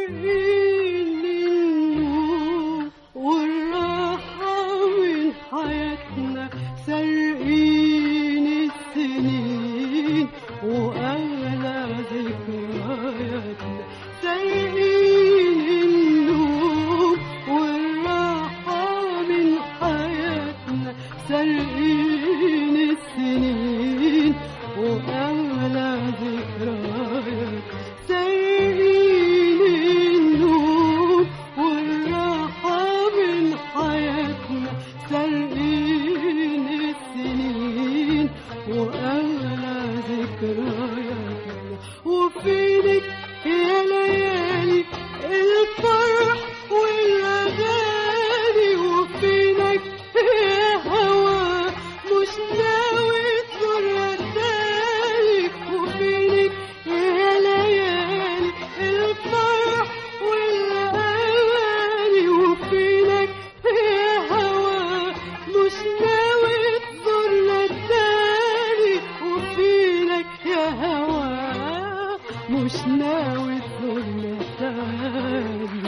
سارقين النور والراحة من حياتنا، سارقين السنين وأغلى ذكرياتنا، سارقين النور والراحة من حياتنا، سارقين السنين وأغلى ذكرياتنا، سارقين النور والراحة من حياتنا، سارقين السنين وأغلى ذكرياتنا. وفينك يا ليالي الفرح والأغاني، وفينك يا هوا مش ناوي تزورنا تاني، وفينك يا ليالي الفرح والأغاني، وفينك يا هوا مش ناوي تزورنا تاني، وفينك يا هوا مش ناوي تزورنا تاني.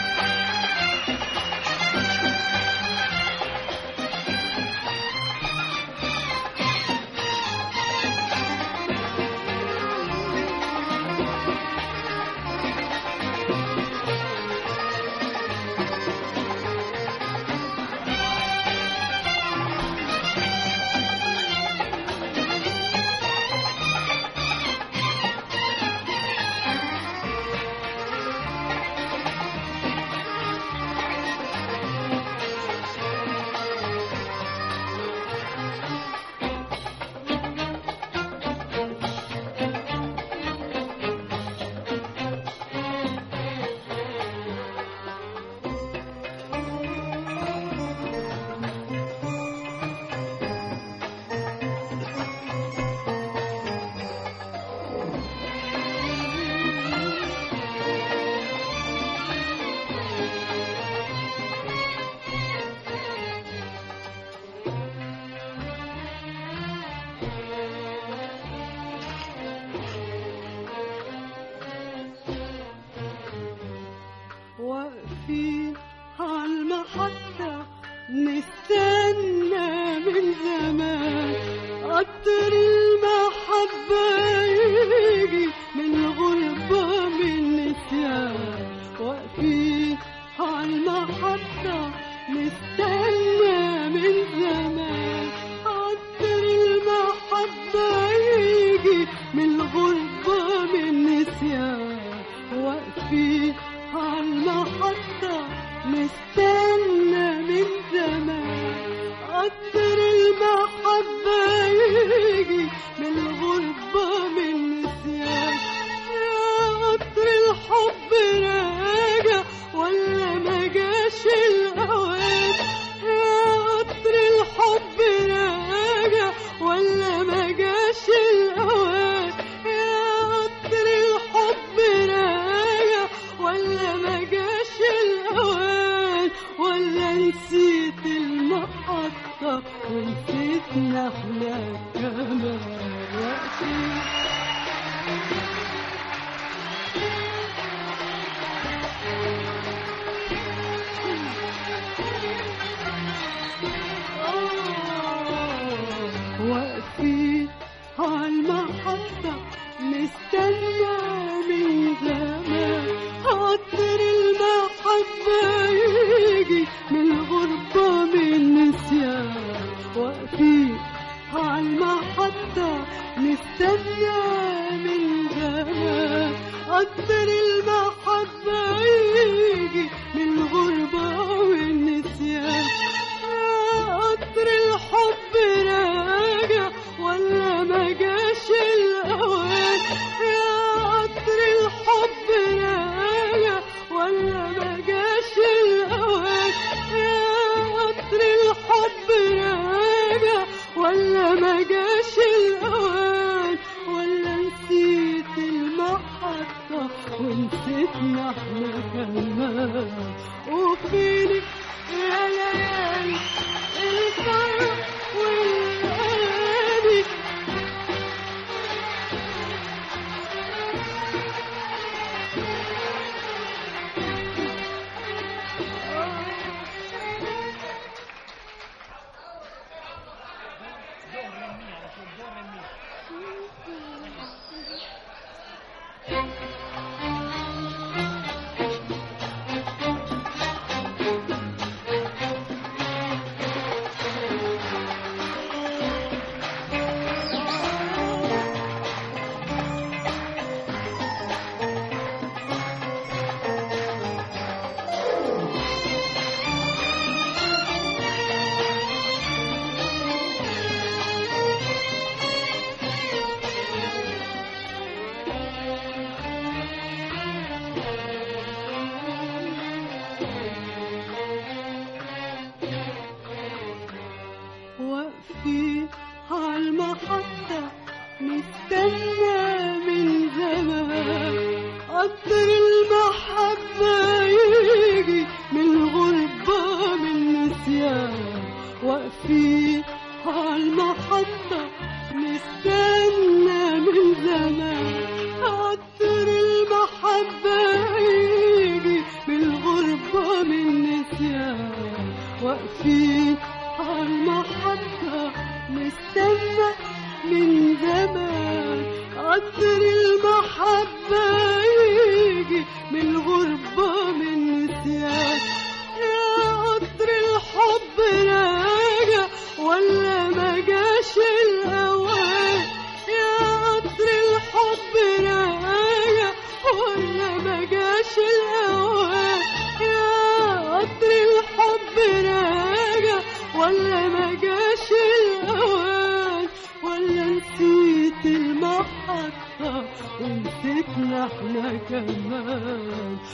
واقفين عالمحطة نستنى من زمان، قطر المحبة يجي من الغربة من نسيان، واقفين عالمحطة نستنى من زمان، قطر المحبة يجي من الغربة من نسيان، واقفين عالمحطة نستنى من زمان، قطر المحبة يجي من الغربة من نسيان. يا قطر الحب راجع ولا ما جاش الأوان، يا قطر الحب راجع ولا ما جاش الأوان، يا قطر الحب راجع ولا ما جاش الأوان، ولا نسيت المحطة ونسيتنا احنا كمان. واقفين عالمحطة نستنى من زمان، قطر المحبة يجي من الغربة من نسيان، واقفين عالمحطة نستنى من زمان، قطر المحبة يجي من الغربة من نسيان. قطر الحب راجع ولا ما جاش الأوان، يا قطر الحب راجع ولا ما جاش الأوان، يا قطر الحب راجع ولا ما جاش الأوان، ولا نسيت المحطة ونسيتنا احنا كمان. وفينك يا ليالي الفرح والأغاني، جاش الأوان يا قطر الحب راجع ولا ما جاش الأوان ولا نسيت المحطة ونسيتنا احنا كمان